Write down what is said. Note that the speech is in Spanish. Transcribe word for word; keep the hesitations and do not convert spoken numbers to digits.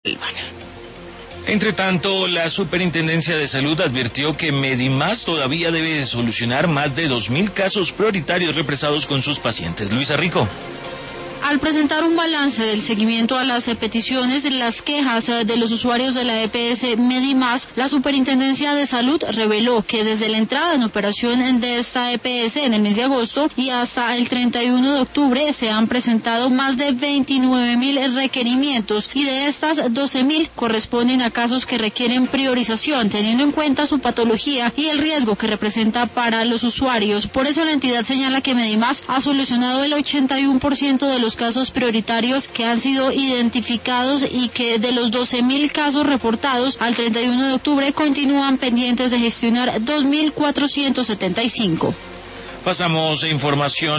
Entre tanto, la Superintendencia de Salud advirtió que Medimás todavía debe solucionar más de dos mil casos prioritarios represados con sus pacientes. Luisa Rico. Al presentar un balance del seguimiento a las peticiones, las quejas de los usuarios de la E P S Medimás, la Superintendencia de Salud reveló que desde la entrada en operación de esta E P S en el mes de agosto y hasta el treinta y uno de octubre se han presentado más de veintinueve mil requerimientos y de estas doce mil corresponden a casos que requieren priorización, teniendo en cuenta su patología y el riesgo que representa para los usuarios. Por eso la entidad señala que Medimás ha solucionado el ochenta y uno por ciento de los casos prioritarios que han sido identificados y que de los doce mil casos reportados al treinta y uno de octubre continúan pendientes de gestionar dos mil cuatrocientos setenta y cinco. Pasamos a información